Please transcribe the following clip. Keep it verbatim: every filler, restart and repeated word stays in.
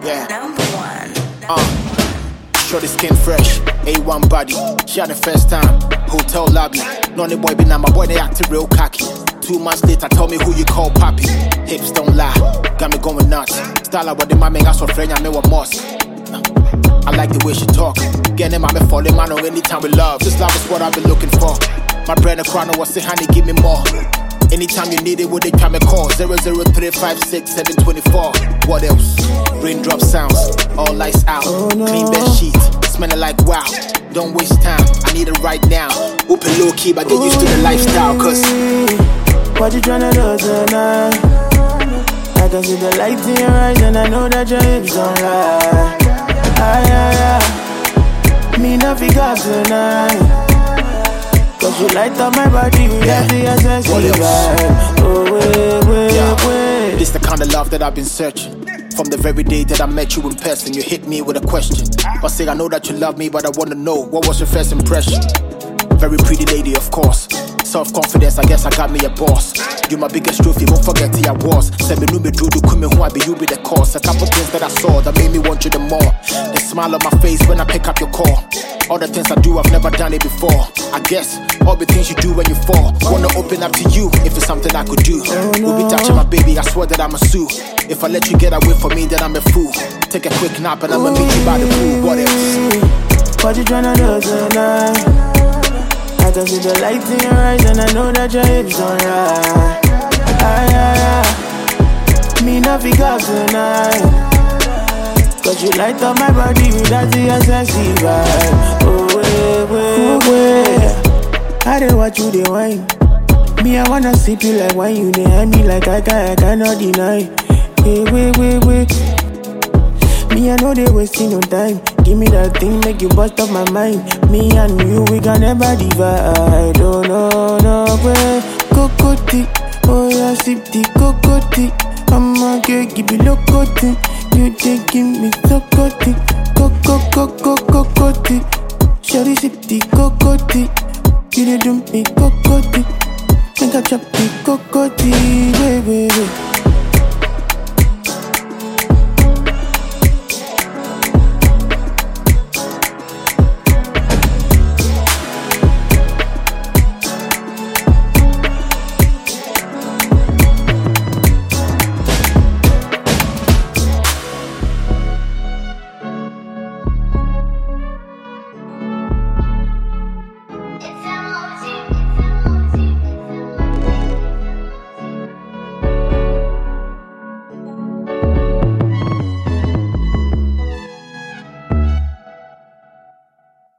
Yeah. Number one. Uh, shorty skin fresh, A one body. She had the first time, hotel lobby. Nonny boy be now my boy, they acting real cocky. Two months later, tell me who you call papi. Hips don't lie, got me going nuts. Style like what the man make us for friend, I know what must. I like the way she talk. Getting my me falling man on anytime we love. This love is what I've been looking for. My bread and crown was say honey, give me more. Anytime you need it, would they come and call? Zero zero three five six seven twenty four. What else? Raindrop sounds, all lights out. Oh, no. Clean bed sheet, smelling like wow. Don't waste time, I need it right now. Open low key, but get used to the lifestyle. Cause what you tryna do tonight? I can see the light in your eyes and I know that your hips don't lie. Ah, yeah, yeah. Me not figure tonight. Cause you light up my body with Yeah. every essence. What else? Oh, wait, wait, Yeah. wait. this the kind of love that I've been searching. From the very day that I met you in person, you hit me with a question. I say I know that you love me, but I wanna know, what was your first impression? Very pretty lady, of course. Self-confidence, I guess I got me a boss. You my biggest trophy, won't forget who I was. Say me no me do do come who I be, you be the cause. A couple things that I saw that made me want you the more. The smile on my face when I pick up your call. All the things I do, I've never done it before. I guess all the things you do when you fall. Wanna open up to you if it's something I could do. We'll be touching my baby, I swear that I'm a sue. If I let you get away from me, then I'm a fool. Take a quick nap and I'ma meet you by the pool. What else? What you tryna do tonight? I can see the light in your eyes and I know that your hips don't lie. Ah, yeah, yeah. Me not figure tonight. Cause you light up my body with that your sexy vibe. Oh, wait, wait, wait. I didn't watch you, they wine. Me, I wanna sip you like wine. You, they hand me like I, can, I cannot deny. Hey, wait, wait, wait. Me, I know they wasting no time. Give me that thing, make you bust up my mind. Me and you, we can never divide. Oh, no, no, way. Cocotti, oh, yeah, sip the cocotti. I'm a girl, give you locotti. You take give me cocotti. Coco, coco, cocotti. Shawty sip the cocotti. You did do me cocotti. Think I chop the cocotti. Wait, wait, wait.